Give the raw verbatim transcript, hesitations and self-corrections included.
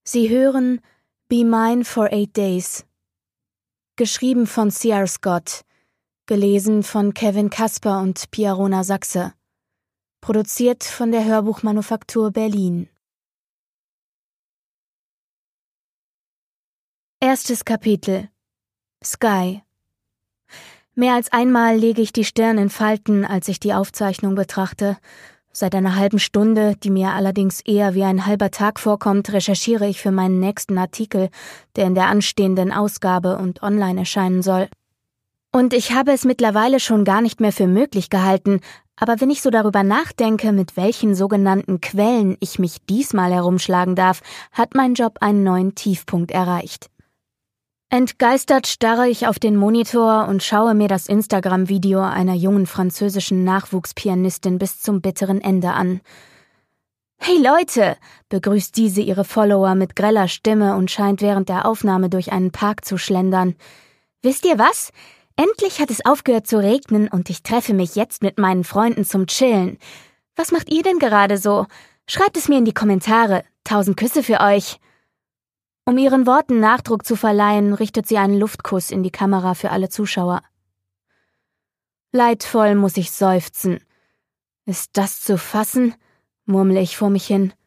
Sie hören Be Mine for Eight Days. Geschrieben von C R Scott. Gelesen von Kevin Kasper und Piarona Sachse. Produziert von der Hörbuchmanufaktur Berlin. Erstes Kapitel. Sky. Mehr als einmal lege ich die Stirn in Falten, als ich die Aufzeichnung betrachte. Seit einer halben Stunde, die mir allerdings eher wie ein halber Tag vorkommt, recherchiere ich für meinen nächsten Artikel, der in der anstehenden Ausgabe und online erscheinen soll. Und ich habe es mittlerweile schon gar nicht mehr für möglich gehalten, aber wenn ich so darüber nachdenke, mit welchen sogenannten Quellen ich mich diesmal herumschlagen darf, hat mein Job einen neuen Tiefpunkt erreicht. Entgeistert starre ich auf den Monitor und schaue mir das Instagram-Video einer jungen französischen Nachwuchspianistin bis zum bitteren Ende an. »Hey Leute«, begrüßt diese ihre Follower mit greller Stimme und scheint während der Aufnahme durch einen Park zu schlendern. »Wisst ihr was? Endlich hat es aufgehört zu regnen und ich treffe mich jetzt mit meinen Freunden zum Chillen. Was macht ihr denn gerade so? Schreibt es mir in die Kommentare. Tausend Küsse für euch.« Um ihren Worten Nachdruck zu verleihen, richtet sie einen Luftkuss in die Kamera für alle Zuschauer. Leidvoll muss ich seufzen. Ist das zu fassen? Murmle ich vor mich hin.